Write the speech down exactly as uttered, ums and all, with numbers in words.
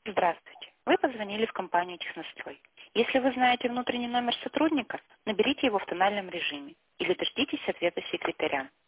Здравствуйте. Вы позвонили в компанию «Технострой». Если вы знаете внутренний номер сотрудника, наберите его в тональном режиме или дождитесь ответа секретаря.